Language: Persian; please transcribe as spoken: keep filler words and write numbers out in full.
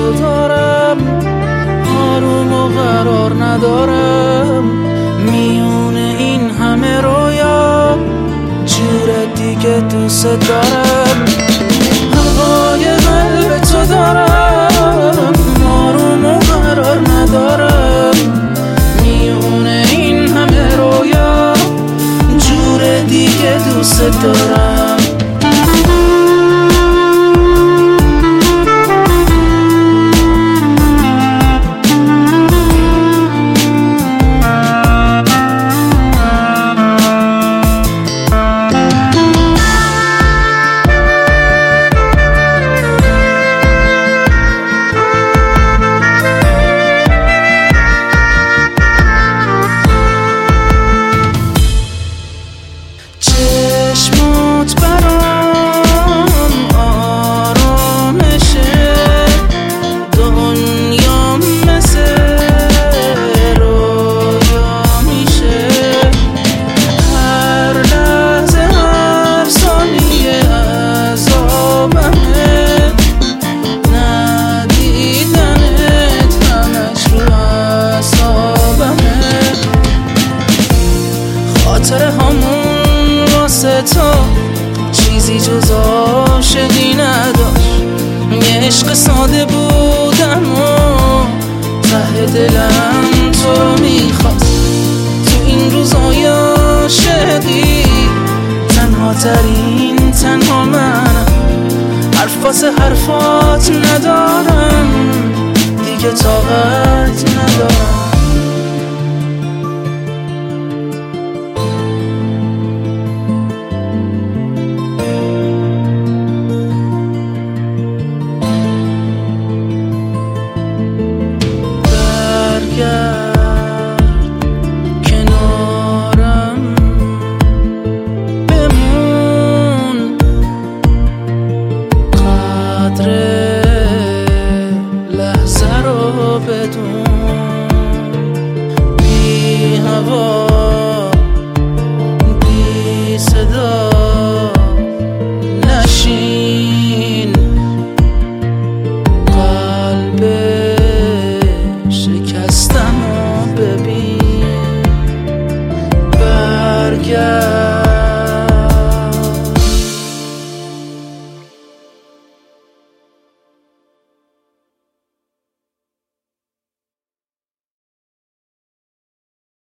تو دارم، آروم و قرار ندارم میون این همه رویا، جور دیگه دوست دارم. هوای قلب تو دارم، آروم و قرار ندارم میون این همه رویا، جور دیگه دوست دارم. چشمات برام آرامشه، دنیا مثل رویا میشه، هر لحظه هر ثانیه عذابمه، ندیدنت همش رو اعصابمه. خاطره همون واسه تو چیزی جز عاشقی نداشت، یه عشق ساده بودم و ته دلم تو رو میخواست. تو این روزای عاشقی تنها ترین تنها منم، حرف واسه حرفات ندارم دیگه، طاقت ندارم. کنارم بمون، قدر لحظه رو بدون، بی هوا